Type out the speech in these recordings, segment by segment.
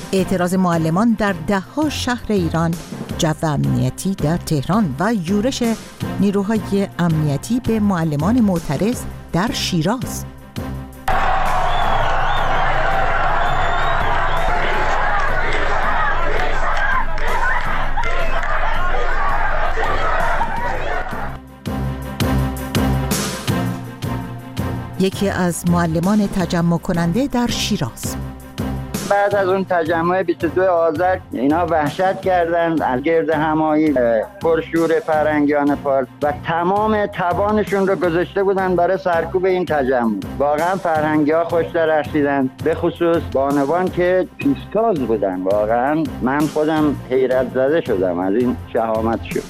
اعتراض معلمان در ده‌ها شهر ایران، جو امنیتی در تهران و یورش نیروهای امنیتی به معلمان معترض در شیراز. یکی از معلمان تجمع کننده در شیراز: بعد از اون تجمع 22 آذر اینا وحشت کردند از گرد همایی پرشور فرنگیان پارس و تمام توانشون رو گذاشته بودن برای سرکوب این تجمع. واقعا فرهنگی ها خوش درخشیدن، به خصوص بانوان که پیشتاز بودن. واقعا من خودم حیرت زده شدم از این شهامت شد.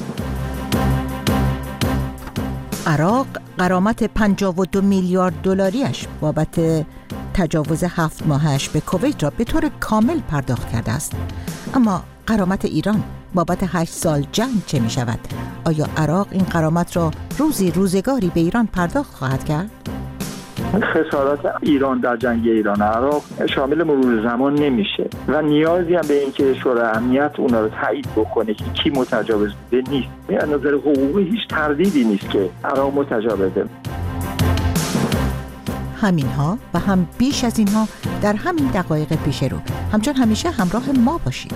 عراق غرامت 52 میلیارد دلاریش بابت تجاوز 7 ماهش به کویت را به طور کامل پرداخت کرده است. اما غرامت ایران بابت 8 سال جنگ چه می شود؟ آیا عراق این غرامت را روزگاری به ایران پرداخت خواهد کرد؟ خسارات ایران در جنگ ایران عراق شامل مرور زمان نمیشه و نیازی هم به اینکه شورای امنیت اونا رو تایید بکنه که کی متجاوز بوده نیست. از نظر حقوقی هیچ تردیدی نیست که عراق متجاوزه. همینها و هم بیش از اینها در همین دقایق پیش رو. همچون همیشه همراه ما باشید.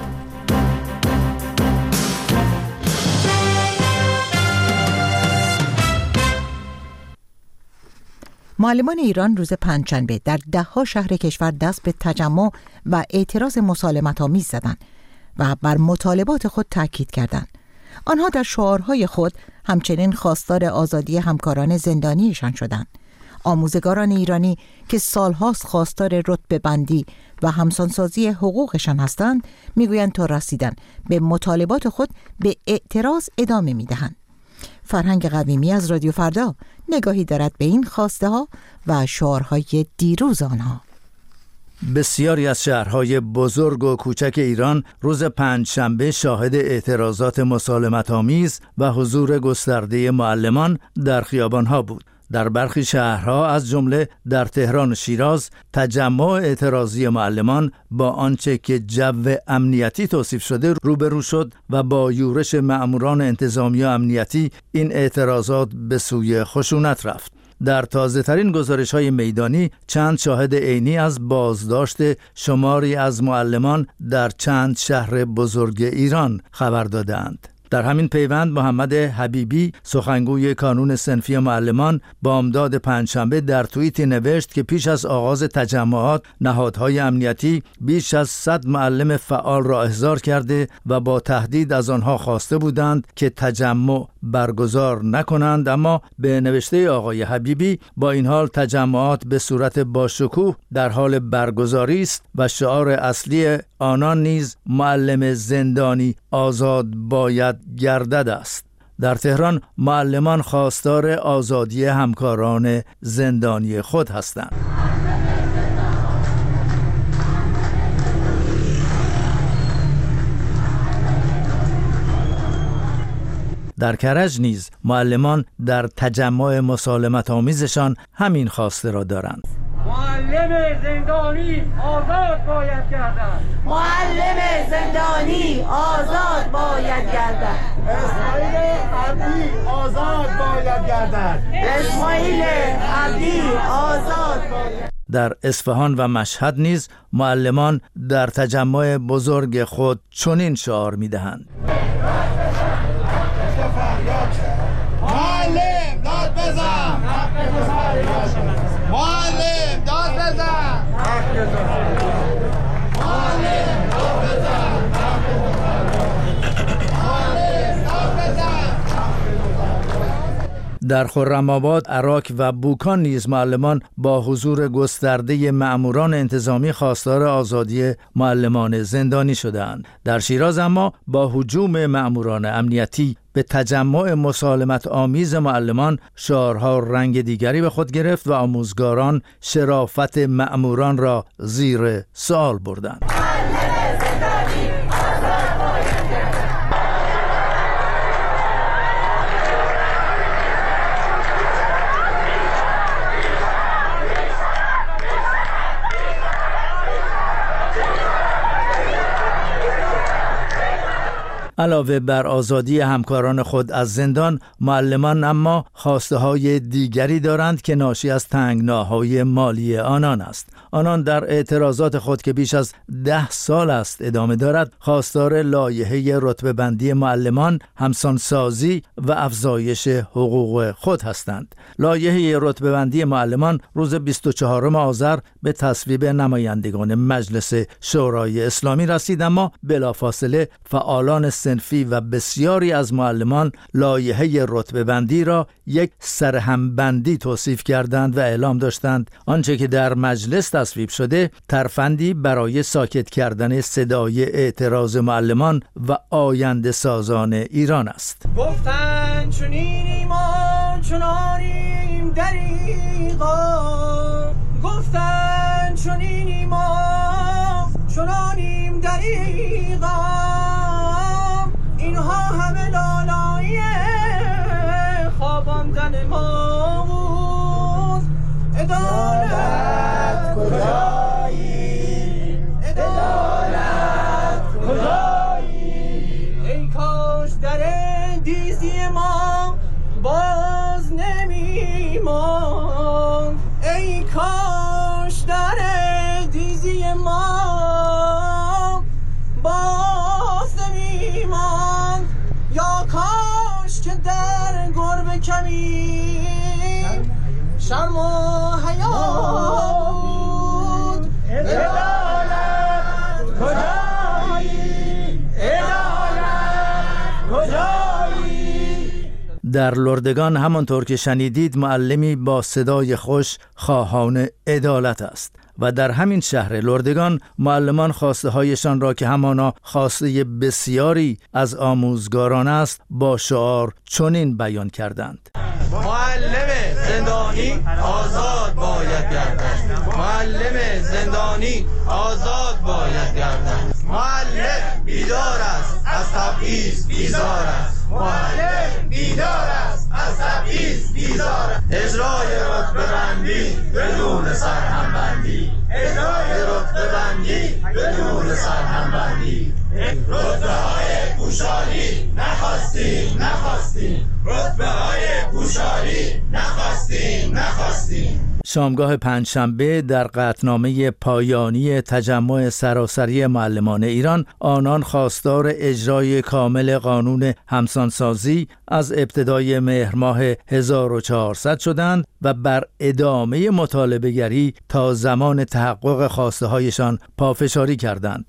معلمان ایران روز پنجشنبه در ده‌ها شهر کشور دست به تجمع و اعتراض مسالمت‌آمیز زدند و بر مطالبات خود تاکید کردند. آنها در شعارهای خود همچنین خواستار آزادی همکاران زندانیشان شدند. آموزگاران ایرانی که سالهاست خواستار رتبه بندی و همسانسازی حقوقشان هستند میگویند تا رسیدن به مطالبات خود به اعتراض ادامه میدهند. فرهنگ قویمی از رادیو فردا نگاهی دارد به این خواسته ها و شعارهای دیروز آنها. بسیاری از شهرهای بزرگ و کوچک ایران روز پنجشنبه شاهد اعتراضات مسالمت‌آمیز و حضور گسترده معلمان در خیابانها بود. در برخی شهرها از جمله در تهران و شیراز تجمع اعتراضی معلمان با آنچه که جو امنیتی توصیف شده روبرو شد و با یورش مأموران انتظامی و امنیتی این اعتراضات به سوی خشونت رفت. در تازه‌ترین گزارش‌های میدانی چند شاهد عینی از بازداشت شماری از معلمان در چند شهر بزرگ ایران خبر دادند. در همین پیوند محمد حبیبی سخنگوی کانون صنفی معلمان بامداد پنجشنبه در توییتی نوشت که پیش از آغاز تجمعات نهادهای امنیتی بیش از 100 معلم فعال را احضار کرده و با تهدید از آنها خواسته بودند که تجمع برگزار نکنند، اما به نوشته آقای حبیبی با این حال تجمعات به صورت باشکوه در حال برگزاری است و شعار اصلی آنان نیز معلم زندانی آزاد باید گردد است. در تهران معلمان خواستار آزادی همکاران زندانی خود هستند. در کرج نیز معلمان در تجمع مسالمت‌آمیزشان همین خواسته را دارند. معلم زندانی آزاد باید گردد. معلم زندانی آزاد باید گردد. اسماعیل عبدی آزاد باید گردد. اسماعیل عبدی آزاد باید. در اصفهان و مشهد نیز معلمان در تجمع بزرگ خود چنین شعار می‌دهند: معلم داد بزن، معلم داد بزن، معلم داد بزن، معلم داد بزن. در خرم‌آباد، عراق و بوکان نیز معلمان با حضور گسترده مأموران انتظامی خواستار آزادی معلمان زندانی شدند. در شیراز اما با هجوم مأموران امنیتی به تجمع مسالمت آمیز معلمان شعارها رنگ دیگری به خود گرفت و آموزگاران شرافت مأموران را زیر سوال بردند. علاوه بر آزادی همکاران خود از زندان، معلمان اما خواسته های دیگری دارند که ناشی از تنگناهای مالی آنان است. آنان در اعتراضات خود که بیش از 10 سال است ادامه دارد، خواستار لایحه رتبه بندی معلمان، همسانسازی و افزایش حقوق خود هستند. لایحه رتبه بندی معلمان روز 24 آذر به تصویب نمایندگان مجلس شورای اسلامی رسید، اما بلافاصله فعالان صنفی و بسیاری از معلمان لایحه رتبه بندی را یک سرهمبندی توصیف کردند و اعلام داشتند آنچه که در مجلس تصویب شده ترفندی برای ساکت کردن صدای اعتراض معلمان و آینده سازان ایران است. گفتن چنینیم و چنانیم دریغا، گفتن چنینیم و چنانیم دریغا، اینها همه لالایی خواباندن ما بود. عدالت کجایی؟ عدالت کجایی؟ ای کاش در دیزی ما باز نمی ماند، ای کاش در دیزی ما باز نمی ماند، یا کاش که در گربه کمی شرم و حیا بود. عدالت کجایی؟ عدالت کجایی؟ در لردگان همانطور که شنیدید معلمی با صدای خوش خواهان عدالت است و در همین شهر لردگان معلمان خواسته هایشان را که همانا خواسته بسیاری از آموزگاران است با شعار چنین بیان کردند: معلم زندانی آزاد باید گردد، معلم زندانی آزاد باید گردد، معلم بیدار است از تبعیض بیزار است، معلم بیدار است از تبعیض بیزار است، اجرای رتبه بندی بدون سرهمبندی، اجرای رتبه بندی بدون سرهمبندی، رتبه های پوشالی نخواستیم، رتبه های پوشالی نخواستیم. شامگاه پنجشنبه در قطعنامه پایانی تجمع سراسری معلمان ایران، آنان خواستار اجرای کامل قانون همسانسازی از ابتدای مهر ماه 1400 شدند و بر ادامه مطالبه گری تا زمان تحقق خواسته هایشان پافشاری کردند.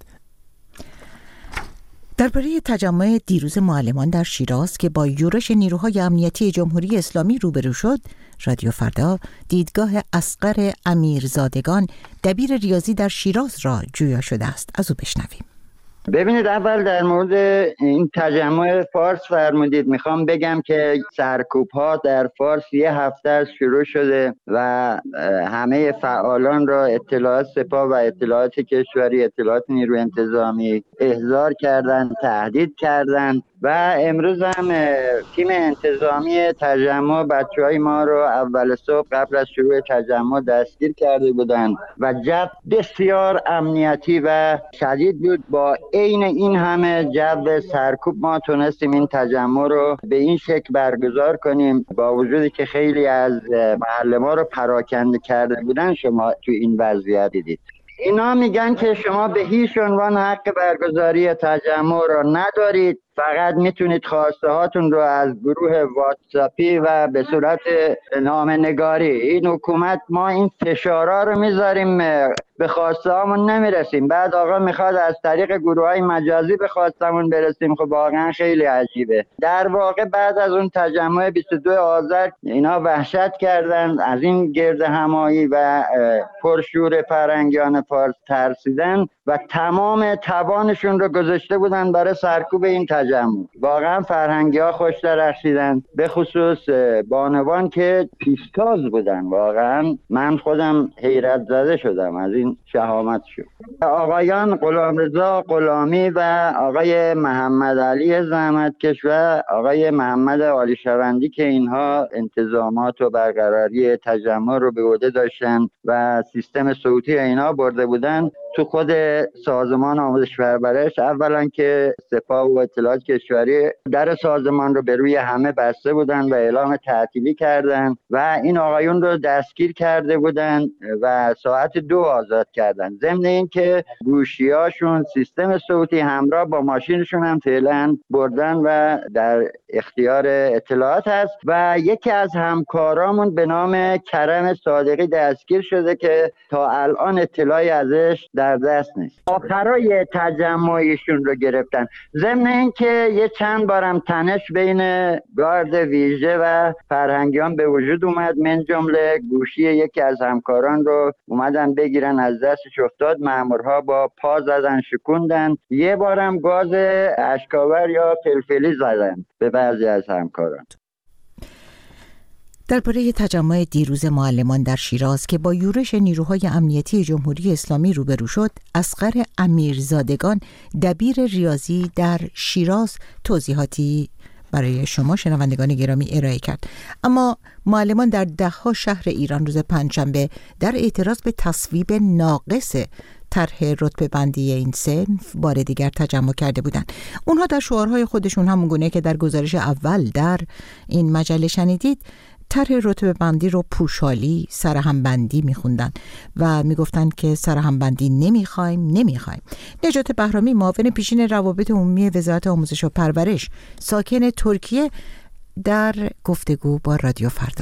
درباره تجمع دیروز معلمان در شیراز که با یورش نیروهای امنیتی جمهوری اسلامی روبرو شد، رادیو فردا دیدگاه اصغر امیرزادگان دبیر ریاضی در شیراز را جویا شده است. از او بشنویم. ببینید، اول در مورد این تجمع فارس فرمودید. میخوام بگم که سرکوب ها در فارس یه هفته از شروع شده و همه فعالان را اطلاعات سپاه و اطلاعات کشوری، اطلاعات نیروی انتظامی احضار کردند، تهدید کردند و امروز هم تیم انتظامی تجمع بچه‌های ما رو اول صبح قبل از شروع تجمع دستگیر کرده بودند و جو بسیار امنیتی و شدید بود. با عین این همه جو سرکوب ما تونستیم این تجمع رو به این شکل برگزار کنیم، با وجودی که خیلی از معلمان رو پراکنده کرده بودن. شما تو این وضعیت دیدید. اینا میگن که شما به هیچ عنوان حق برگزاری تجمع را ندارید، فقط میتونید خواسته هاتون رو از گروه واتساپی و به صورت نامه‌نگاری. این حکومت، ما این فشارها رو میذاریم به خواسته هامون نمیرسیم، بعد آقا میخواد از طریق گروه های مجازی به خواستمون برسیم. خب واقعا خیلی عجیبه. در واقع بعد از اون تجمع 22 آذر اینا وحشت کردن، از این گرد همایی و پرشور فرنگیان فارس ترسیدن و تمام توانشون رو گذاشته بودن برای سرکوب این تجمع. واقعا فرهنگی ها خوش درخشیدن، به خصوص بانوان که پیشتاز بودن. واقعا من خودم حیرت زده شدم از این شهامتشون. آقایان غلامرضا غلامی و آقای محمد علی زحمتکش و آقای محمد عالیشوندی که اینها انتظامات و برقراری تجمع رو به عهده داشتن و سیستم صوتی اینا برده بودن، تو خود سازمان آموزش پرورش اولا که سپاه و اطلاعات کشوری در سازمان رو به روی همه بسته بودن و اعلام تعطیلی کردن و این آقایون رو دستگیر کرده بودن و ساعت 2 آزاد کردن. ضمن این که گوشیاشون سیستم صوتی همراه با ماشینشون هم فعلا بردن و در اختیار اطلاعات هست و یکی از همکارامون به نام کرم صادقی دستگیر شده که تا الان اطلاعی ازش در دست نیست. آخرای تجمعیشون رو گرفتن. ضمن این که یه چند بارم تنش بین گارد ویژه و فرهنگیان به وجود اومد، من جمله گوشی یکی از همکاران رو اومدن بگیرن، از دستش افتاد، مامورها با پا زدن شکوندن. یه بارم گاز اشکاور یا فلفلی زدن به بعضی از همکاران. درباره تجمع دیروز معلمان در شیراز که با یورش نیروهای امنیتی جمهوری اسلامی روبرو شد، اصغر امیرزادگان دبیر ریاضی در شیراز توضیحاتی برای شما شنوندگان گرامی ارائه کرد. اما معلمان در ده‌ها شهر ایران روز پنجشنبه در اعتراض به تصویب ناقص طرح رتبه بندی این صنف بار دیگر تجمع کرده بودند. اونها در شعارهای خودشون همونگونه که در گزارش اول در این مجله شنیدید، طرح رتبه بندی رو پوشالی سرهمبندی میخوندن و میگفتن که سرهمبندی نمیخوایم. نجات بهرامی، معاون پیشین روابط عمومی وزارت آموزش و پرورش ساکن ترکیه، در گفتگو با رادیو فردا.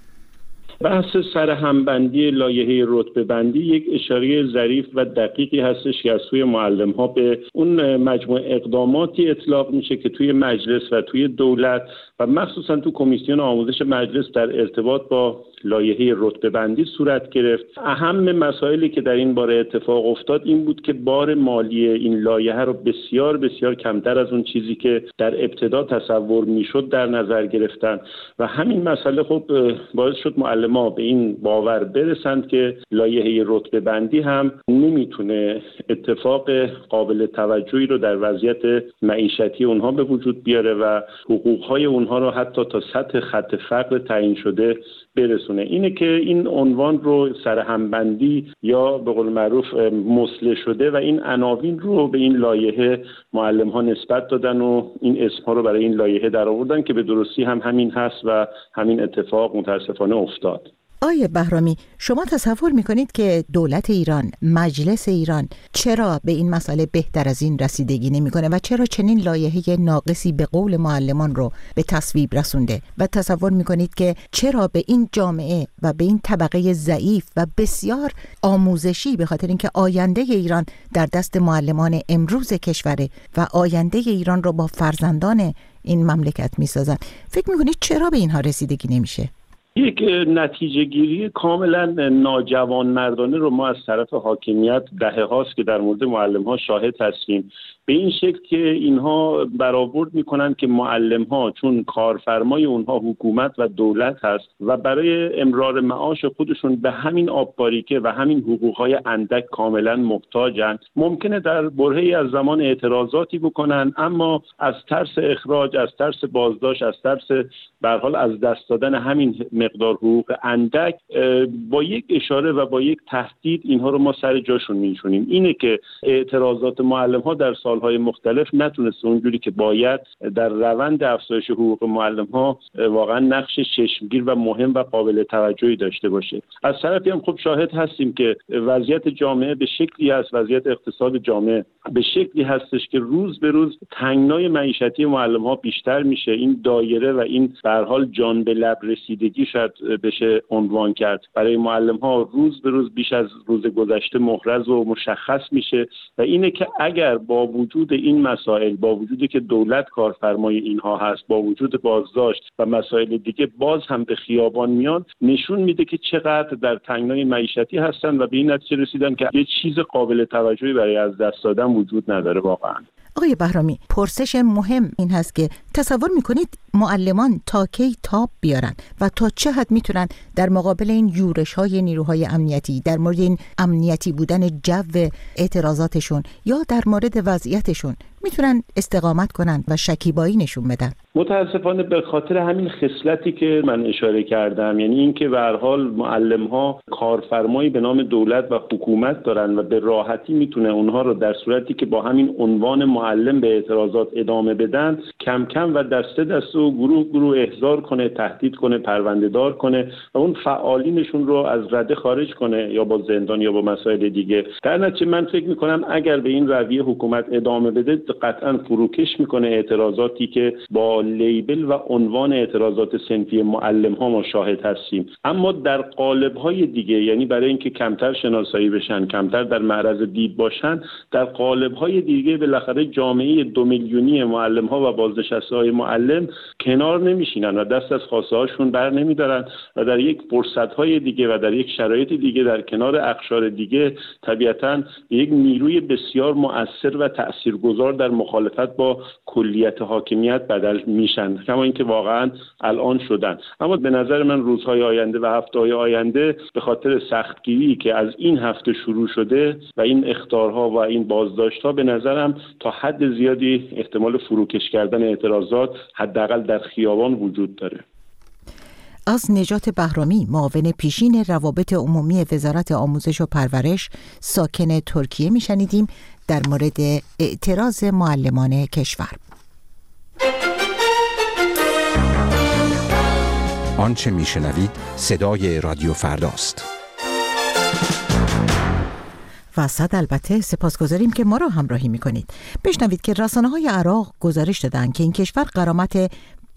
بحث سرهمبندی لایحه رتبه بندی یک اشاره ظریف و دقیقی هستش که از سوی معلم‌ها به اون مجموعه اقداماتی اطلاق میشه که توی مجلس و توی دولت و مخصوصا تو کمیسیون آموزش مجلس در ارتباط با لایحه رتبه بندی صورت گرفت. اهم مسائلی که در این باره اتفاق افتاد این بود که بار مالی این لایحه رو بسیار بسیار کمتر از اون چیزی که در ابتدا تصور میشد در نظر گرفتن و همین مسئله خب باعث شد معلم‌ها به این باور برسند که لایحه رتبه بندی هم نمیتونه اتفاق قابل توجهی رو در وضعیت معیشتی اونها به وجود بیاره و حقوق‌های اونها رو حتی تا سطح خط فقر تعیین شده برسونه. اینه که این عنوان رو سرهمبندی یا به قول معروف مسله شده و این عناوین رو به این لایحه معلم‌ها نسبت دادن و این اسم‌ها رو برای این لایحه درآوردن که به درستی هم همین هست و همین اتفاق متاسفانه افتاد. آیه بهرامی، شما تصور میکنید که دولت ایران، مجلس ایران چرا به این مسئله بهتر از این رسیدگی نمیکنه و چرا چنین لایحه ناقصی به قول معلمان رو به تصویب رسونده و تصور میکنید که چرا به این جامعه و به این طبقه ضعیف و بسیار آموزشی، به خاطر اینکه آینده ایران در دست معلمان امروز کشوره و آینده ایران رو با فرزندان این مملکت میسازن، فکر میکنید چرا به اینها رسیدگی نمیشه؟ یک نتیجه گیری کاملا ناجوانمردانه رو ما از طرف حاکمیت دهه هاست که در مورد معلم ها شاهد هستیم، به این شکل که اینها برآورد میکنن که معلم ها چون کارفرمای اونها حکومت و دولت هست و برای امرار معاش خودشون به همین آب‌باریکه و همین حقوقهای اندک کاملا محتاجن، ممکنه در برهه‌ای از زمان اعتراضاتی بکنن، اما از ترس اخراج، از ترس بازداشت، از ترس به هر حال از دست دادن همین مقدار حقوق اندک با یک اشاره و با یک تهدید اینها رو ما سر جاشون می‌نشونیم. اینه که اعتراضات معلم‌ها در سالهای مختلف نتونسته اونجوری که باید در روند افزایش حقوق معلم‌ها واقعا نقش چشمگیر و مهم و قابل توجهی داشته باشه. از طرفی هم خب شاهد هستیم که وضعیت جامعه به شکلی است، وضعیت اقتصاد جامعه به شکلی هستش که روز به روز تنگنای معیشتی معلم‌ها بیشتر میشه. این دایره و این به هر حال جان به لب رسیدگی شاید بشه عنوان کرد برای معلم‌ها روز به روز بیش از روز گذشته محرز و مشخص میشه و اینه که اگر با وجود این مسائل، با وجودی که دولت کارفرمای اینها هست، با وجود بازداشت و مسائل دیگه باز هم به خیابان میان، نشون میده که چقدر در تنگنای معیشتی هستن و به این نتیجه رسیدن که یه چیز قابل توجهی برای از دست دادن وجود نداره واقعا. آقای بهرامی، پرسش مهم این هست که تصور میکنید معلمان تا کی تاب بیارن و تا چه حد میتونن در مقابل این یورش های نیروهای امنیتی در مورد این امنیتی بودن جو اعتراضاتشون یا در مورد وضعیتشون میتونن استقامت کنن و شکیبایی نشون بدن؟ متاسفانه به خاطر همین خصلتی که من اشاره کردم، یعنی اینکه به هر حال معلم‌ها کارفرمایی به نام دولت و حکومت دارن و به راحتی میتونه اونها رو در صورتی که با همین عنوان معلم به اعتراضات ادامه بدن کم کم و دسته دسته و گروه احضار کنه، تهدید کنه، پرونده دار کنه و اون فعالینشون رو از رده خارج کنه، یا با زندان یا با مسائل دیگه. در نتیجه من فکر می‌کنم اگر به این رویه حکومت ادامه بده قطعاً فروکش میکنه اعتراضاتی که با لیبل و عنوان اعتراضات صنفی معلم‌ها ما شاهد هستیم. اما در قالب‌های دیگه، یعنی برای اینکه کمتر شناسایی بشن، کمتر در معرض دید باشن، در قالب‌های دیگه بالاخره جامعه 2 میلیونی معلم‌ها و بازنشسته‌های معلم کنار نمیشینن و دست از خواسته‌هاشون بر نمیدارن و در یک فرصت‌های دیگه و در یک شرایط دیگه در کنار اقشار دیگه طبیعتاً یک نیروی بسیار مؤثر و تاثیرگذار در مخالفت با کلیت حاکمیت بدل میشن، کما اینکه واقعا الان شدن. اما به نظر من روزهای آینده و هفته‌های آینده به خاطر سختگیری که از این هفته شروع شده و این اخطارها و این بازداشت‌ها، به نظرم تا حد زیادی احتمال فروکش کردن اعتراضات حداقل در خیابان وجود داره. از نجات بهرامی، معاون پیشین روابط عمومی وزارت آموزش و پرورش ساکن ترکیه میشنیدیم در مورد اعتراض معلمان کشور. آنچه میشنوید صدای رادیو فرداست. و صد البته سپاسگزاریم که ما را همراهی میکنید. بشنوید که رسانه‌های عراق گزارش دادن که این کشور غرامت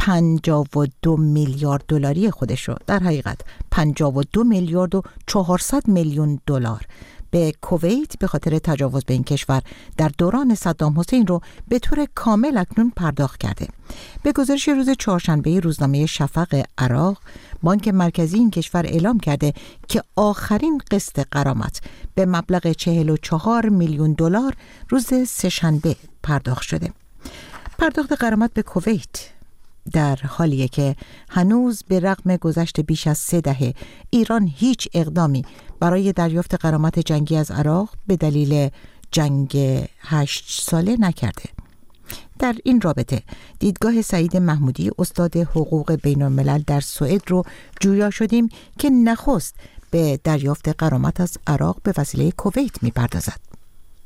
52 میلیارد دلاری خودش رو، در حقیقت 52 میلیارد و 400 میلیون دلار به کویت به خاطر تجاوز به این کشور در دوران صدام حسین رو به طور کامل اکنون پرداخت کرده. به گزارش روز چهارشنبه روزنامه شفق عراق، بانک مرکزی این کشور اعلام کرده که آخرین قسط غرامت به مبلغ 44 میلیون دلار روز سه‌شنبه پرداخت شده. پرداخت غرامت به کویت در حالیه که هنوز به رغم گذشت بیش از 3 دهه ایران هیچ اقدامی برای دریافت غرامت جنگی از عراق به دلیل جنگ 8 ساله نکرده. در این رابطه دیدگاه سعید محمودی، استاد حقوق بین الملل در سوئد رو جویا شدیم که نخست به دریافت غرامت از عراق به وسیله کویت می‌پردازد.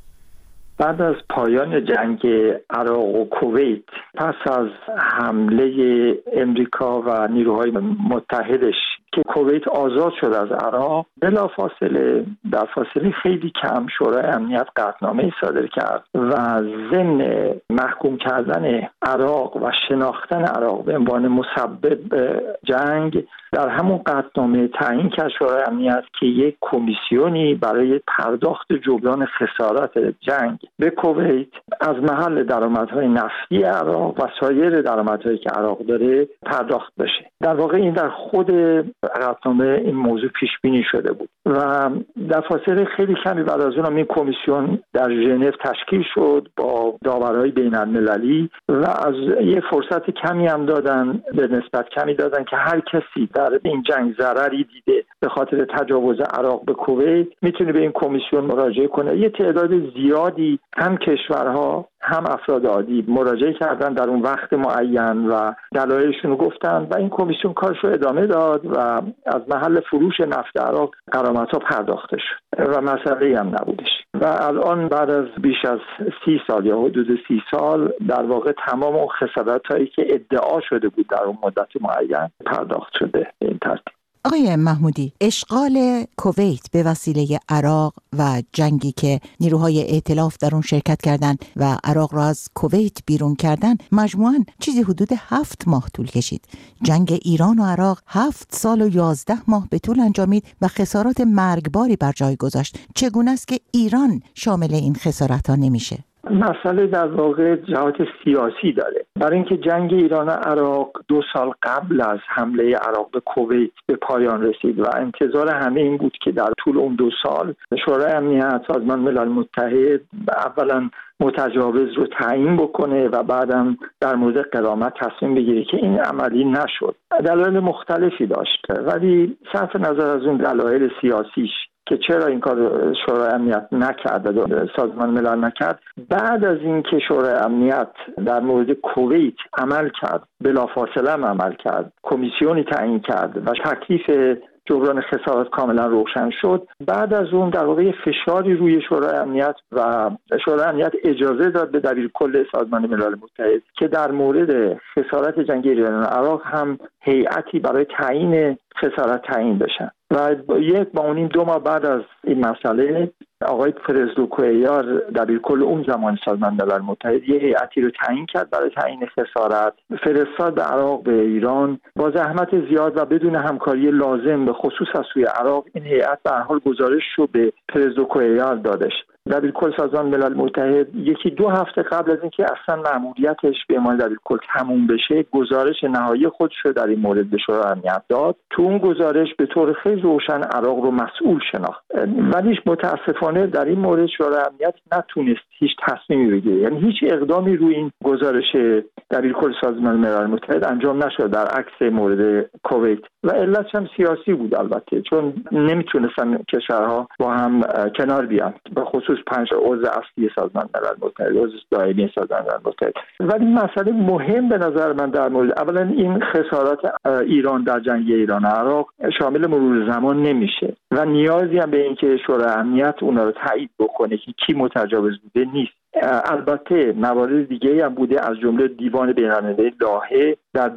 بعد از پایان جنگ عراق و کویت، پس از حمله امریکا و نیروهای متحدش که کویت آزاد شد از عراق، بلافاصله در فاصله خیلی کم شورای امنیت قطعنامه صادر کرد و ضمن محکوم کردن عراق و شناختن عراق به عنوان مسبب جنگ، در همون قطعنامه تعیین کرد شورای امنیت که یک کمیسیونی برای پرداخت جبران خسارات جنگ به کویت از محل درآمدهای نفتی عراق و سایر درآمدهایی که عراق داره پرداخت بشه. در واقع این در خود قطعنامه این موضوع پیش بینی شده بود و در فاصله خیلی کمی بعد از اون این کمیسیون در ژنو تشکیل شد با داورهای بین المللی و از یه فرصت کمی هم دادن، به نسبت کمی دادن که هر کسی در این جنگ ضرری دیده به خاطر تجاوز عراق به کویت میتونه به این کمیسیون مراجعه کنه. یه تعداد زیادی هم کشورها هم افراد عادی مراجعه کردن در اون وقت معین و دلایلشون رو گفتن و این کمیسیون کارش رو ادامه داد و از محل فروش نفت عراق غرامت‌ها پرداخته شد و مسئله‌ای هم نبودش. و الان بعد از بیش از 30 سال یا حدود 30 سال در واقع تمام اون خسارت‌هایی که ادعا شده بود در اون مدت معین پرداخت شده. این ترتیب. آقای محمودی، اشغال کویت به وسیله عراق و جنگی که نیروهای ائتلاف در اون شرکت کردند و عراق را از کویت بیرون کردن، مجموعاً چیزی حدود 7 ماه طول کشید. جنگ ایران و عراق 7 سال و 11 ماه به طول انجامید و خسارات مرگباری بر جای گذاشت. چگونه است که ایران شامل این خسارت‌ها نمیشه؟ مسئله در واقع جهات سیاسی داره. برای اینکه جنگ ایران و عراق 2 سال قبل از حمله عراق به کویت به پایان رسید و انتظار همه این بود که در طول اون 2 سال شورای امنیت سازمان ملل متحد اولا متجاوز رو تعیین بکنه و بعدم در مورد غرامت تصمیم بگیره که این عملی نشد. دلایل مختلفی داشت، ولی صرف نظر از اون دلایل سیاسیش که چرا این کار شورای امنیت نکرد و سازمان ملل نکرد، بعد از اینکه شورای امنیت در مورد کویت عمل کرد، بلافاصله عمل کرد، کمیسیونی تعیین کرد و تکلیف جبران خسارات کاملا روشن شد، بعد از اون در واقع فشاری روی شورای امنیت و شورای امنیت اجازه داد به دبیرکل سازمان ملل متحد که در مورد خسارات جنگ ایران و عراق هم هیئتی برای تعیین خسارات تعیین بشن. و 2 ماه بعد از این مسئله آقای پرزدو کویار دبیرکل اون زمان سازمان ملل متحد یه هیئتی رو تعیین کرد برای تعیین خسارات، فرستاد به عراق، به ایران، با زحمت زیاد و بدون همکاری لازم به خصوص از سوی عراق. این هیئت به هر حال گزارش رو به پرزدو کویار دادش. دبیرکل سازمان ملل متحد 1-2 هفته قبل از اینکه اصلا مأموریتش به عنوان دبیرکل تموم بشه، گزارش نهایی خودش رو در این مورد به شورای امنیت داد. تو اون گزارش به طور خیلی روشن عراق رو مسئول شناخت، ولی متاسفانه در این مورد شورای امنیت نتونست هیچ تصمیمی بگیره. یعنی هیچ اقدامی روی این گزارش دبیرکل سازمان ملل متحد انجام نشد در عکس مورد کویت و علتش هم سیاسی بود البته، چون نمیتونستن کشورها با هم کنار بیان، به خصوص 5 عضو اصلی سازمان ملل متحد، عضو دائمی سازمان ملل متحد. ولی مسئله مهم به نظر من در مورد اولا این خسارات ایران در جنگ ایران و عراق شامل مرور زمان نمیشه و نیازی هم به اینکه شورای امنیت اونا رو تایید بکنه که کی متجاوز بوده نیست. البته موارد دیگه هم بوده، از جمله دیوان بین‌المللی لاهه در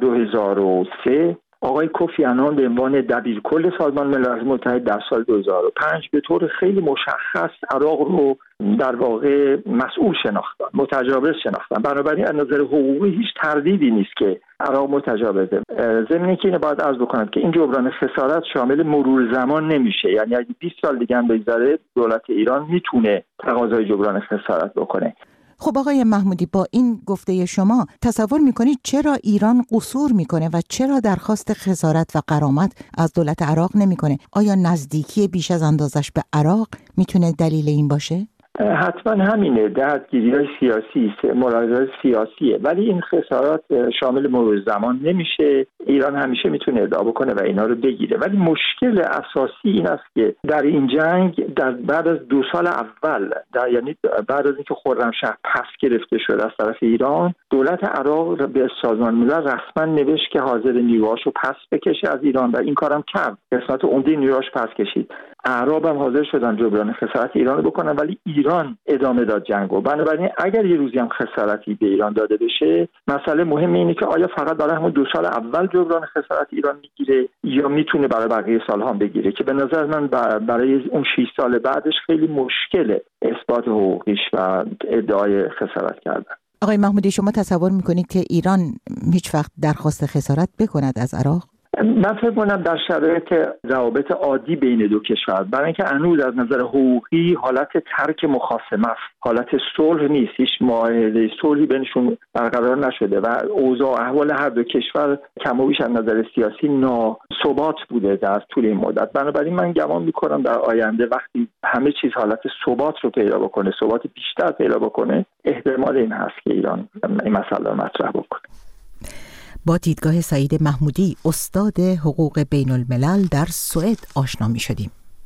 2003 آقای کوفی آنان به عنوان دبیرکل سازمان ملل متحد در سال 2005 به طور خیلی مشخص عراق رو در واقع مسئول شناختن، متجاوز شناختن. بنابراین از نظر حقوقی هیچ تردیدی نیست که عراق متجاوزه. ضمن اینکه اینو باید عرض بکنم که این جبران خسارت شامل مرور زمان نمیشه، یعنی اگه 20 سال دیگه هم بگذره دولت ایران میتونه تقاضای جبران خسارت بکنه. خب آقای محمودی، با این گفته شما تصور میکنید چرا ایران قصور میکنه و چرا درخواست خسارت و غرامت از دولت عراق نمیکنه؟ آیا نزدیکی بیش از اندازش به عراق میتونه دلیل این باشه؟ حتما همینه، درگیری‌های سیاسی، ملاحظات سیاسیه، ولی این خسارات شامل مرور زمان نمیشه. ایران همیشه میتونه ادعا بکنه و اینا رو بگیره، ولی مشکل اساسی این است که در این جنگ بعد از 2 سال اول، یعنی بعد از اینکه خرمشهر پس گرفته شد از طرف ایران، دولت عراق به سازمان ملل رسما نوشت که حاضر نیروهاشو پس بکشه از ایران و این کارم کرد. قسمت عمده نیروهاش پس کشید. اعراب هم حاضر شدن جبران خسارت ایران رو بکنن، ولی ایران ادامه داد جنگو. بنابراین اگر یه روزی هم خسارتی به ایران داده بشه، مسئله مهم اینه که آیا فقط برای همون 2 سال اول جبران خسارت ایران میگیره یا میتونه برای بقیه سالها هم بگیره، که به نظر من برای اون 6 سال بعدش خیلی مشکله اثبات حقوقیش و ادعای خسارت کردن. آقای محمودی، شما تصور میکنید که ایران هیچ وقت درخواست خسارت بکند از عراق؟ من فکر کنم در شرایط روابط عادی بین 2 کشور، برای اینکه هنوز از نظر حقوقی حالت ترک مخاصمه است، حالت صلح نیست، هیچ معاهده صلحی بینشون برقرار نشده و اوضاع احوال هر 2 کشور کم و بیش از نظر سیاسی ناثبات بوده در طول این مدت. بنابراین من گمان میکنم در آینده وقتی همه چیز حالت ثبات رو پیدا بکنه، ثبات بیشتر پیدا بکنه، احتمال این هست که ایران این مسئله رو مطرح بکنه. با دیدگاه سعید محمودی، استاد حقوق بین الملل در سوئد آشنا می شدیم.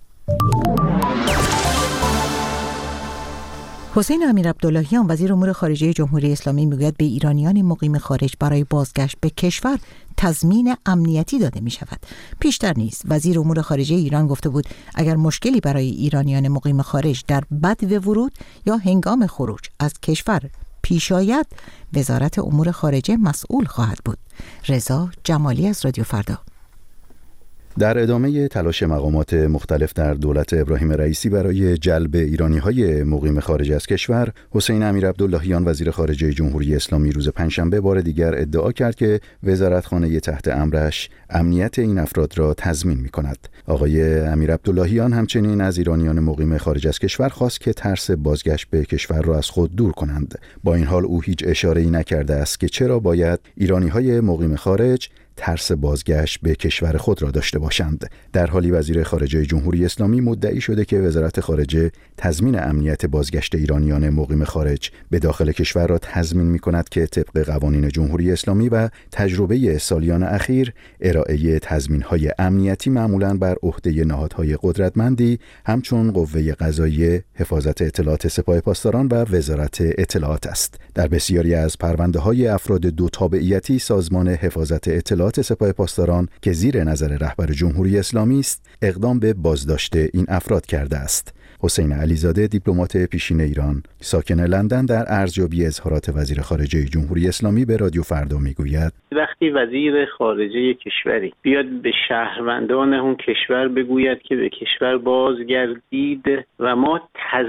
حسین امیرعبداللهیان وزیر امور خارجه جمهوری اسلامی میگوید به ایرانیان مقیم خارج برای بازگشت به کشور تضمین امنیتی داده می شود. پیشتر نیز وزیر امور خارجه ایران گفته بود اگر مشکلی برای ایرانیان مقیم خارج در بدو ورود یا هنگام خروج از کشور پیش آید، وزارت امور خارجه مسئول خواهد بود. رضا جمالی از رادیو فردا. در ادامه تلاش مقامات مختلف در دولت ابراهیم رئیسی برای جلب ایرانی‌های مقیم خارج از کشور، حسین امیرعبداللهیان وزیر خارجه جمهوری اسلامی روز پنجشنبه بار دیگر ادعا کرد که وزارتخانه تحت امرش امنیت این افراد را تضمین می‌کند. آقای امیرعبداللهیان همچنین از ایرانیان مقیم خارج از کشور خواست که ترس بازگشت به کشور را از خود دور کنند. با این حال او هیچ اشاره‌ای نکرده است که چرا باید ایرانی‌های مقیم خارج ترس بازگشت به کشور خود را داشته باشند. در حالی وزیر خارجه جمهوری اسلامی مدعی شده که وزارت خارجه تضمین امنیت بازگشت ایرانیان مقیم خارج به داخل کشور را تضمین می‌کند که طبق قوانین جمهوری اسلامی و تجربه سالیان اخیر ارائه تضمین‌های امنیتی معمولاً بر عهده نهادهای قدرتمندی همچون قوه قضاییه، حفاظت اطلاعات سپاه پاسداران و وزارت اطلاعات است. در بسیاری از پرونده‌های افراد دو تابعیتی سازمان حفاظت اطلاعات سپاه پاسداران که زیر نظر رهبر جمهوری اسلامی است، اقدام به بازداشت این افراد کرده است. حسین علیزاده دیپلمات پیشین ایران ساکن لندن در ارزیابی اظهارات وزیر خارجه جمهوری اسلامی به رادیو فردا میگوید وقتی وزیر خارجه کشوری بیاد به شهروندان اون کشور بگوید که به کشور بازگردید و ما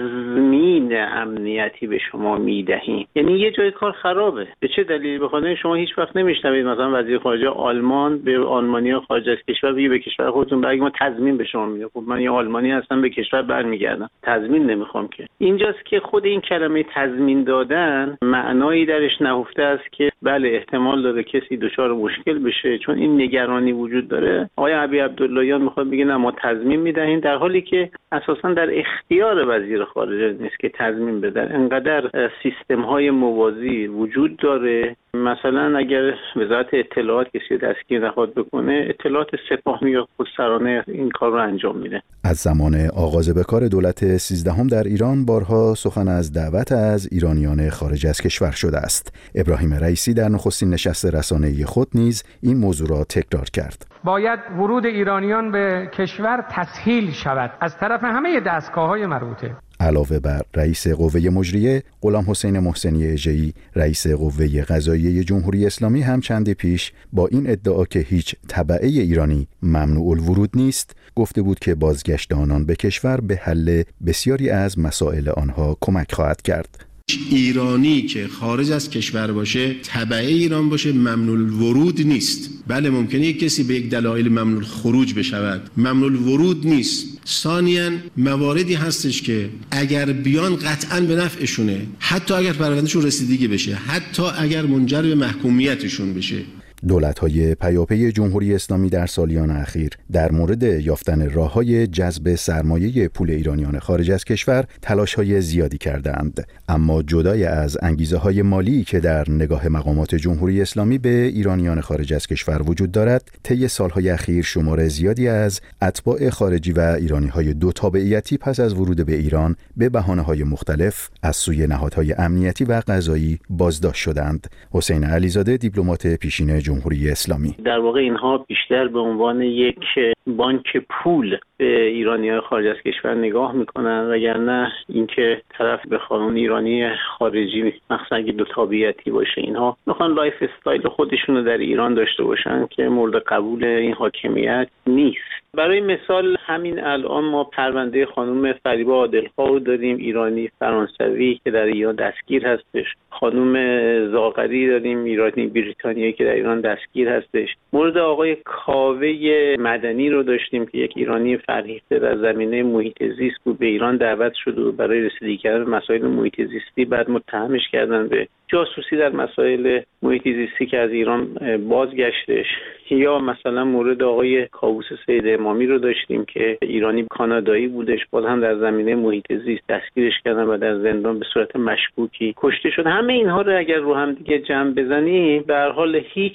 تضمین امنیتی به شما میدهیم، یعنی یه جای کار خرابه. به چه دلیلی؟ بخاطر شما هیچ وقت نمیشنوید مثلا وزیر خارجه آلمان به آلمانیا خارج از کشور بگه به کشور خودتون برگردید ما تضمین به شما میدیم. خب من یه آلمانی هستم به کشور برمیگردم، تضمین نمیخوام که. اینجاست که خود این کلمه تضمین دادن معنایی درش نهفته است که بله احتمال داره کسی دچار مشکل بشه، چون این نگرانی وجود داره. آقای عبداللهیان میخواد بگه نه ما تضمین میدهیم، در حالی که اساسا در اختیار وزیر خارجه نیست که تضمین بده. انقدر سیستم های موازی وجود داره. مثلا اگر وزارت اطلاعات کسی دستگیر نخواد بکنه، اطلاعات سپاه میاد خودسرانه این کار رو انجام میده. از زمان آغاز به کار دولت 13 در ایران بارها سخن از دعوت از ایرانیان خارج از کشور شده است. ابراهیم رئیسی در نخستین نشست رسانه‌ای خود نیز این موضوع را تکرار کرد. باید ورود ایرانیان به کشور تسهیل شود از طرف همه دستگاه‌های مربوطه. علاوه بر رئیس قوه مجریه، غلام حسین محسنی اژه‌ای رئیس قوه قضاییه جمهوری اسلامی هم چند پیش با این ادعا که هیچ تبعه ایرانی ممنوع الورود نیست، گفته بود که بازگشت آنان به کشور به حل بسیاری از مسائل آنها کمک خواهد کرد. ایرانی که خارج از کشور باشه، تبعه ایران باشه، ممنوع الورود نیست. بله ممکنه یک کسی به یک دلایل ممنوع خروج بشود، ممنوع الورود نیست. ثانیاً مواردی هستش که اگر بیان قطعاً به نفعشونه، حتی اگر پروندهشون رسیدگی بشه، حتی اگر منجر به محکومیتشون بشه. دولت‌های پیاپی جمهوری اسلامی در سالیان اخیر در مورد یافتن راه‌های جذب سرمایه پول ایرانیان خارج از کشور تلاش‌های زیادی کردند، اما جدای از انگیزه‌های مالی که در نگاه مقامات جمهوری اسلامی به ایرانیان خارج از کشور وجود دارد، طی سال‌های اخیر شمار زیادی از اتباع خارجی و ایرانی‌های دو تابعیتی پس از ورود به ایران به بهانه‌های مختلف از سوی نهادهای امنیتی و قضایی بازداشت شدند. حسین علیزاده دیپلمات پیشین جمهوری اسلامی: در واقع اینها بیشتر به عنوان یک بانک پول به ایرانیان خارج از کشور نگاه میکنن، وگرنه اینکه طرف به قانون ایرانی خارجی مخصوصا اگه دو تابعیتی باشه، اینها میخوان لایف استایل خودشون رو در ایران داشته باشن که مورد قبول این حاکمیت نیست. برای مثال همین الان ما پرونده خانم فریبا عادل‌خواه رو داریم، ایرانی فرانسوی که در ایران دستگیر هستش. خانم زاغری داریم، ایرانی بریتانیایی که در ایران دستگیر هستش. مورد آقای کاوه مدنی رو داشتیم که یک ایرانی فرهیخته در زمینه محیط زیست بود، به ایران دعوت شد و برای رسیدگی کردن به مسائل محیط زیستی بعد متهمش کردن به جاسوسی در مسائل محیط زیستی که از ایران بازگشتش. یا مثلا مورد آقای کاووس سید امامی رو داشتیم که ایرانی کانادایی بودش، باز هم در زمینه محیط زیست دستگیرش کردن و در زندان به صورت مشکوکی کشته شد. همه اینها رو اگر رو هم دیگه جمع بزنی، به هر حال هیچ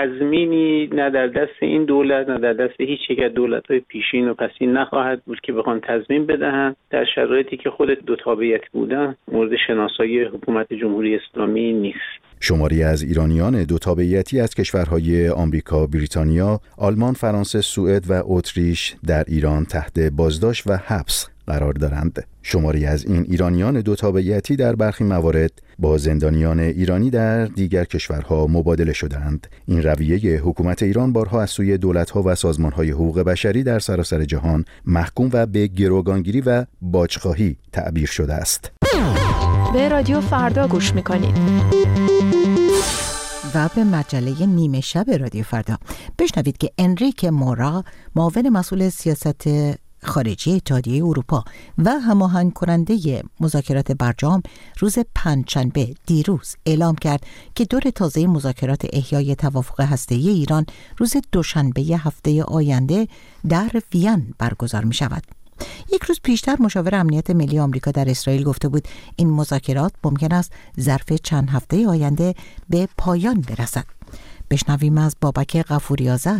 تضمینی نه در دست این دولت نه در دست هیچ یک از دولت‌های پیشین و پسین نخواهد بود که بخوان تضمین بدهن در شرایطی که خود دو تابعیت بودن مورد شناسایی حکومت جمهوری اسلامی نیست. شماری از ایرانیان دو تابعیتی از کشورهای آمریکا، بریتانیا، آلمان، فرانسه، سوئد و اتریش در ایران تحت بازداشت و حبس قرار دارند. شماری از این ایرانیان دو تابعیتی در برخی موارد با زندانیان ایرانی در دیگر کشورها مبادله شدند. این رویه حکومت ایران بارها از سوی دولت‌ها و سازمان‌های حقوق بشری در سراسر جهان محکوم و به گروگانگیری و باجخواهی تعبیر شده است. به رادیو فردا گوش می‌کنید و به مجله نیمه شب رادیو فردا. بشنوید که انریک مورا، معاون مسئول سیاست خارجی اتحادیه اروپا و هماهنگ کننده مذاکرات برجام، روز پنجشنبه دیروز اعلام کرد که دور تازه مذاکرات احیای توافق هسته‌ای ایران روز دوشنبه هفته آینده در وین برگزار می شود. یک روز پیشتر مشاور امنیت ملی آمریکا در اسرائیل گفته بود این مذاکرات ممکن است ظرف چند هفته آینده به پایان برسد. بشنویم از بابک غفوری آذر.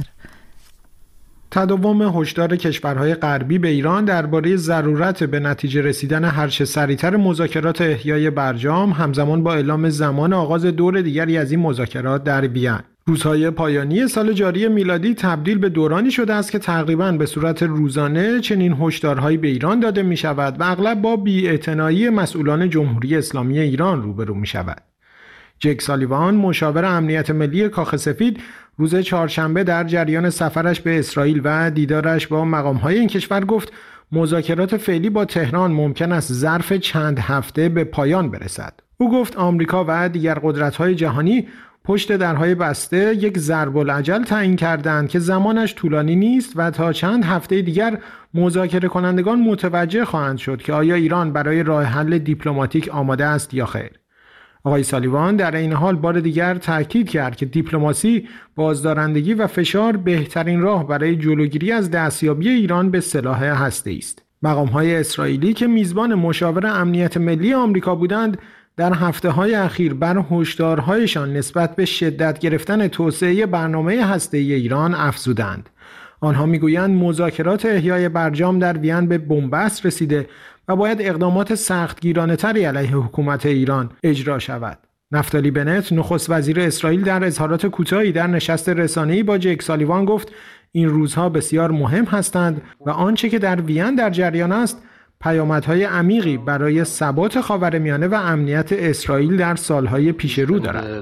تداوم هشدار کشورهای غربی به ایران درباره ضرورت به نتیجه رسیدن هرچه سریعتر مذاکرات احیای برجام همزمان با اعلام زمان آغاز دور دیگری از این مذاکرات در وین. روزهای پایانی سال جاری میلادی تبدیل به دورانی شده است که تقریباً به صورت روزانه چنین هشدارهایی به ایران داده می شود و اغلب با بی‌اعتنایی مسئولان جمهوری اسلامی ایران روبرو می شود. جک سالیوان، مشاور امنیت ملی کاخ سفید، روز چهارشنبه در جریان سفرش به اسرائیل و دیدارش با مقام‌های این کشور گفت مذاکرات فعلی با تهران ممکن است ظرف چند هفته به پایان برسد. او گفت آمریکا و دیگر قدرت‌های جهانی پشت درهای بسته یک ضرب الاجل تعیین کردند که زمانش طولانی نیست و تا چند هفته دیگر مذاکره کنندگان متوجه خواهند شد که آیا ایران برای راه حل دیپلماتیک آماده است یا خیر. آقای سالیوان در این حال بار دیگر تاکید کرد که دیپلماسی، بازدارندگی و فشار بهترین راه برای جلوگیری از دستیابی ایران به سلاح هسته‌ای است. مقام‌های اسرائیلی که میزبان مشاور امنیت ملی آمریکا بودند، در هفته‌های اخیر بر هشدارهایشان نسبت به شدت گرفتن توسعه برنامه هسته‌ای ایران افزودند. آنها میگویند مذاکرات احیای برجام در وین به بنبست رسیده و باید اقدامات سختگیرانه‌تری علیه حکومت ایران اجرا شود. نفتالی بنت، نخست وزیر اسرائیل، در اظهارات کوتاهی در نشست رسانه‌ای با جک سالیوان گفت این روزها بسیار مهم هستند و آنچه که در وین در جریان است پیامدهای عمیقی برای ثبات خاورمیانه و امنیت اسرائیل در سالهای پیش رو دارد.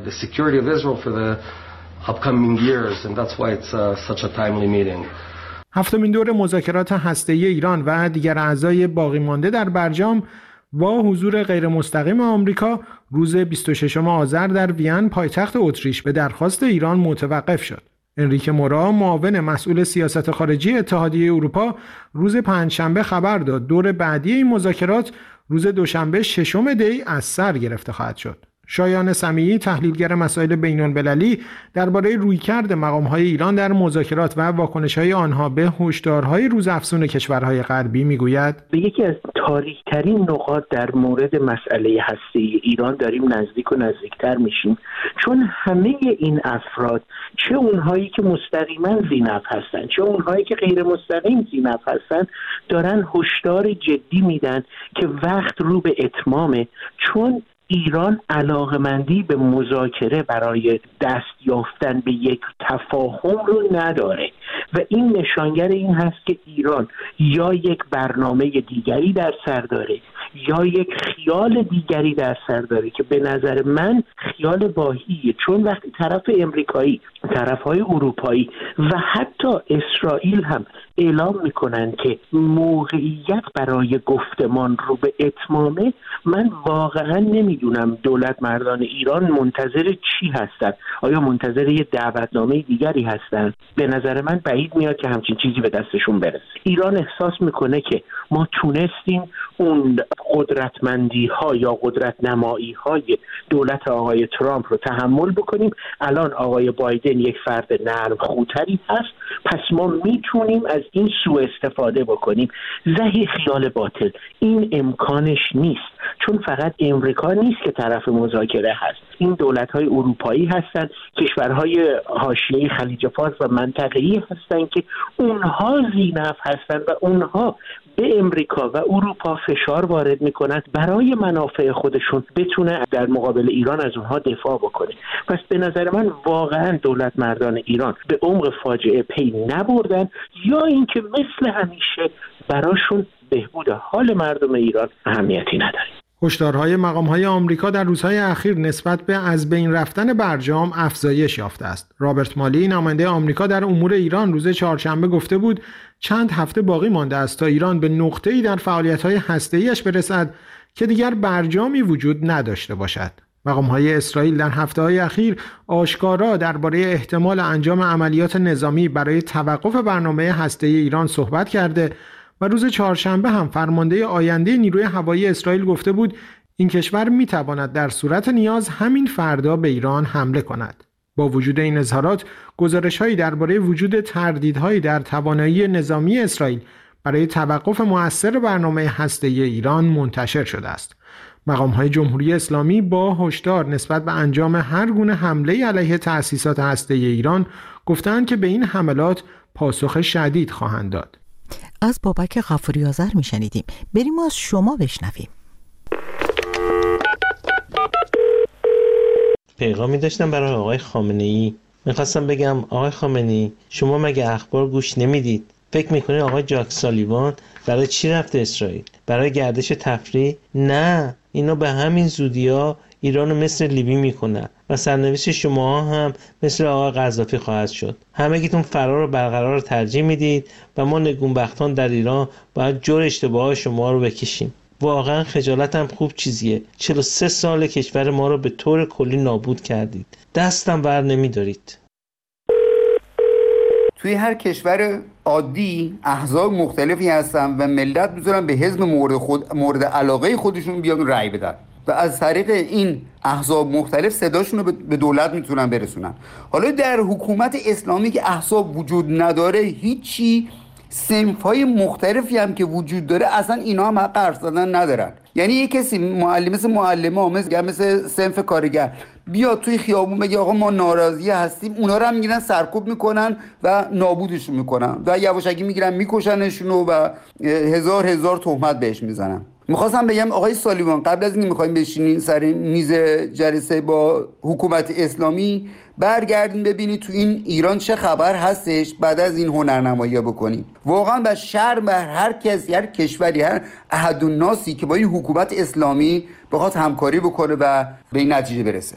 هفتمین دور مذاکرات هسته‌ای ایران و دیگر اعضای باقی مانده در برجام با حضور غیر مستقیم آمریکا روز 26 آذر در وین پایتخت اتریش به درخواست ایران متوقف شد. انریک مورا، معاون مسئول سیاست خارجی اتحادیه اروپا، روز پنجشنبه خبر داد دور بعدی این مذاکرات روز دوشنبه 6 دی از سر گرفته خواهد شد. شایان سمیعی، تحلیلگر مسائل بین‌المللی، درباره رویکرد مقام‌های ایران در مذاکرات و واکنش‌های آنها به هشدارهای روزافزون کشورهای غربی میگوید: به یکی از تاریک‌ترین نقاط در مورد مسئله هسته‌ای ایران داریم نزدیک و نزدیکتر میشیم، چون همه این افراد، چه اونهایی که مستقیما ذی‌نفع هستند چه اونهایی که غیر مستقیم ذی‌نفع هستند، دارن هشدار جدی میدن که وقت رو به اتمامه، چون ایران علاقمندی به مذاکره برای دست یافتن به یک تفاهم رو نداره و این نشانگر این هست که ایران یا یک برنامه دیگری در سر داره یا یک خیال دیگری در سر داره که به نظر من خیال واهیه، چون وقتی طرف امریکایی، طرفهای اروپایی و حتی اسرائیل هم اعلام میکنن که موقعیت برای گفتمان رو به اتمامه، من واقعا نمیدونم دولت مردان ایران منتظر چی هستن. آیا منتظر یه دعوتنامه دیگری هستن؟ به نظر من بعید میاد که همچین چیزی به دستشون برسه. ایران احساس میکنه که ما تونستیم اون قدرتمندی ها یا قدرت نمایی های دولت آقای ترامپ رو تحمل بکنیم. الان آقای بایدن یک فرد نرم خوتری هست، پس ما میتونیم از این سوء استفاده بکنیم. زهی خیال باطل، این امکانش نیست، چون فقط امریکا نیست که طرف مذاکره هست. این دولت‌های اروپایی هستند، کشورهای حاشیه خلیج فارس و منطقه‌ای هستند که اونها ذی‌نفع هستند و اونها به امریکا و اروپا فشار وارد میکنند برای منافع خودشون بتونه در مقابل ایران از اونها دفاع بکنه. پس به نظر من واقعا دولت مردان ایران به عمق فاجعه پی نبردن یا اینکه مثل همیشه براشون بهبود حال مردم ایران اهمیتی نداره. هشدارهای مقام‌های آمریکا در روزهای اخیر نسبت به از بین رفتن برجام افزایش یافته است. رابرت مالی، نماینده آمریکا در امور ایران، روز چهارشنبه گفته بود چند هفته باقی مانده است تا ایران به نقطه‌ای در فعالیت‌های هسته‌ایش برسد که دیگر برجامی وجود نداشته باشد. مقام‌های اسرائیل در هفته‌های اخیر آشکارا درباره احتمال انجام عملیات نظامی برای توقف برنامه هسته‌ای ایران صحبت کرده و روز چهارشنبه هم فرمانده آینده نیروی هوایی اسرائیل گفته بود این کشور می‌تواند در صورت نیاز همین فردا به ایران حمله کند. با وجود این اظهارات، گزارش‌هایی درباره وجود تردیدهایی در توانایی نظامی اسرائیل برای توقف مؤثر برنامه هسته‌ای ایران منتشر شده است. مقام‌های جمهوری اسلامی با هشدار نسبت به انجام هر گونه حمله علیه تأسیسات هسته‌ای ایران گفتند که به این حملات پاسخ شدید خواهند داد. از بابک غفوری آذر میشنیدیم. بریم از شما بشنویم. پیغامی داشتم برای آقای خامنه‌ای. میخواستم بگم آقای خامنه‌ای، شما مگه اخبار گوش نمیدید؟ فکر میکنید آقای جاک سالیوان برای چی رفته اسرائیل؟ برای گردش تفریح؟ نه، اینا به همین زودی‌ها ایرانو مثل لیبی میکنن و سرنوشت شما هم مثل آقای قذافی خواهد شد. همگیتون فرار و برقرار ترجیح میدید و ما نگونبختان در ایران باید جور اشتباه شما رو بکشیم. واقعا خجالت هم خوب چیزیه. 43 سال کشور ما رو به طور کلی نابود کردید. دستم بر نمیدارید. توی هر کشور عادی احزاب مختلفی هستن و ملت میذارن به حزب مورد علاقه خودشون بیان رأی بدن و از طریق این احزاب مختلف صداشون رو به دولت میتونن برسونن. حالا در حکومت اسلامی که احزاب وجود نداره، هیچی، صنف‌های مختلفی هم که وجود داره، اصلا اینا هم حق حرف زدن ندارن. یعنی یک کسی معلم‌ها مثل صنف کارگر بیاد توی خیابون بگه آقا ما ناراضی هستیم، اونا رو هم میگیرن سرکوب میکنن و نابودشون میکنن و یواشکی میگیرن میکشنشون و هزار تهمت بهش میزنن. میخواستم بگم آقای سالیوان، قبل از اینکه میخوایم بشینین سر میز جلسه با حکومت اسلامی، برگردین ببینید تو این ایران چه خبر هستش، بعد از این هنرنمایی بکنیم. واقعا به شرم بر هر کسی، هر کشوری، هر احدالناسی که با این حکومت اسلامی بخواد همکاری بکنه و به این نتیجه برسه.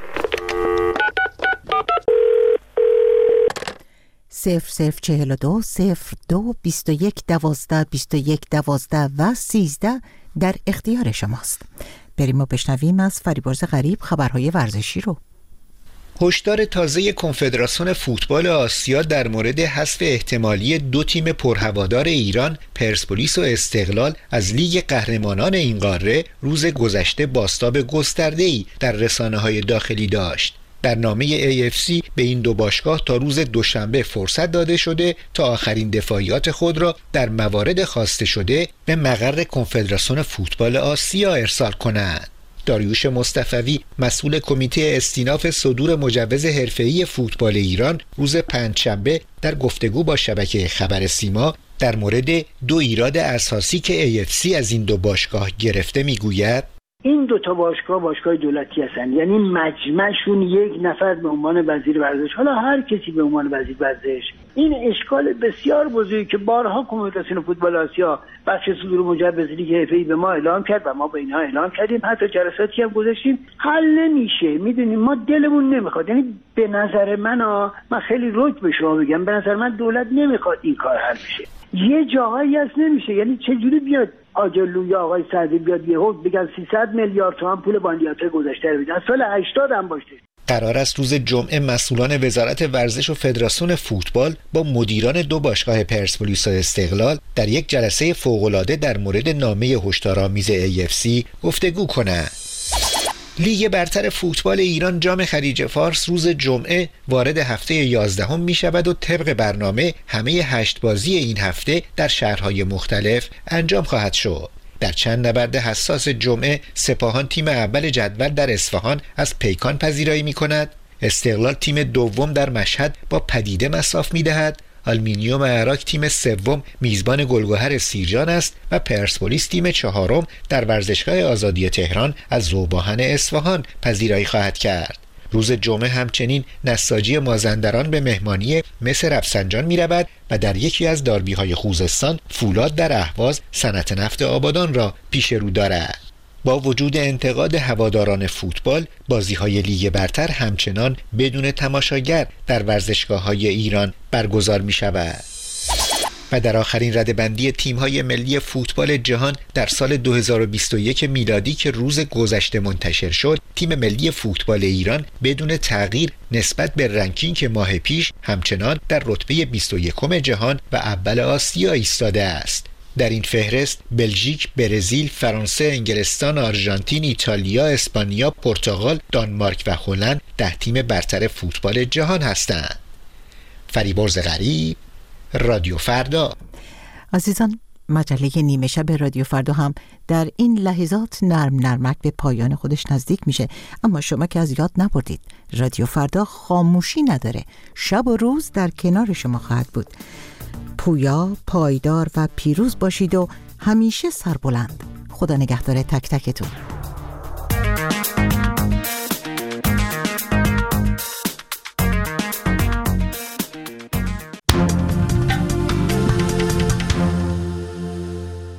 0042 02 21 12 21 12 و 13 در اختیار شماست. بریم و بشنویم از فریبرز غریب خبرهای ورزشی رو. هشدار تازه کنفدراسیون فوتبال آسیا در مورد حذف احتمالی 2 تیم پرهوادار ایران، پرسپولیس و استقلال از لیگ قهرمانان این قاره روز گذشته بازتاب گسترده‌ای در رسانه‌های داخلی داشت. در نامه AFC به این دو باشگاه تا روز دوشنبه فرصت داده شده تا آخرین دفاعیات خود را در موارد خواسته شده به مقر کنفدراسیون فوتبال آسیا ارسال کنند. داریوش مصطفوی، مسئول کمیته استیناف صدور مجوز حرفه‌ای فوتبال ایران، روز پنجشنبه در گفتگو با شبکه خبر سیما در مورد 2 ایراد اساسی که AFC از این دو باشگاه گرفته میگوید: این 2 تا باشگاه دولتی هستن، یعنی مجمعشون 1 نفر به عنوان وزیر ورزش، حالا هر کسی به عنوان وزیر ورزش. این اشکال بسیار بزرگی که بارها کنفدراسیون فوتبال آسیا بخش صدور مجوز لیگ حرفه‌ای به ما اعلام کرد و ما به اینها اعلام کردیم، حتی جلساتی هم گذاشتیم، حل نمیشه. میدونیم ما دلمون نمیخواد. یعنی به نظر من خیلی رک به شما بگم، به نظر من دولت نمیخواد این کار حل بشه. یه جاهایی هست نمیشه. یعنی چه جوری بیاد آجلو یا آقای سعدی بیاد یهو بگن 300 میلیارد تومان پول باندیات گذشته رو بدن، سال 80 هم باشه. قرار است روز جمعه مسئولان وزارت ورزش و فدراسیون فوتبال با مدیران 2 باشگاه پرسپولیس و استقلال در یک جلسه فوق‌العاده در مورد نامه هشدارآمیز AFC گفتگو کنند. لیگ برتر فوتبال ایران جام خلیج فارس روز جمعه وارد هفته 11 می شود و طبق برنامه همه 8 بازی این هفته در شهرهای مختلف انجام خواهد شد. در چند نبرد حساس جمعه سپاهان تیم اول جدول در اصفهان از پیکان پذیرایی می‌کند. استقلال تیم دوم در مشهد با پدیده مصاف می‌دهد. آلومینیوم عراق تیم سوم میزبان گلگهر سیرجان است و پرسپولیس تیم چهارم در ورزشگاه آزادی تهران از ذوباهن اصفهان پذیرایی خواهد کرد. روز جمعه همچنین نساجی مازندران به مهمانی مس رفسنجان می رود و در یکی از داربی‌های خوزستان فولاد در اهواز صنعت نفت آبادان را پیش رو دارد. با وجود انتقاد هواداران فوتبال، بازی‌های لیگ برتر همچنان بدون تماشاگر در ورزشگاه‌های ایران برگزار می‌شود. و در آخرین رده‌بندی تیم‌های ملی فوتبال جهان در سال 2021 میلادی که روز گذشته منتشر شد، تیم ملی فوتبال ایران بدون تغییر نسبت به رنکینگ ماه پیش همچنان در رتبه 21 جهان و اول آسیا ایستاده است. در این فهرست بلژیک، برزیل، فرانسه، انگلستان، آرژانتین، ایتالیا، اسپانیا، پرتغال، دانمارک و هلند 10 تیم برتر فوتبال جهان هستند. فریبرز غریب، رادیو فردا. عزیزان، مجله نیمه شب رادیو فردا هم در این لحظات نرمک به پایان خودش نزدیک میشه، اما شما که از یاد نبردید رادیو فردا خاموشی نداره، شب و روز در کنار شما خواهد بود. پویا، پایدار و پیروز باشید و همیشه سربلند. خدا نگهدار تک تکتون.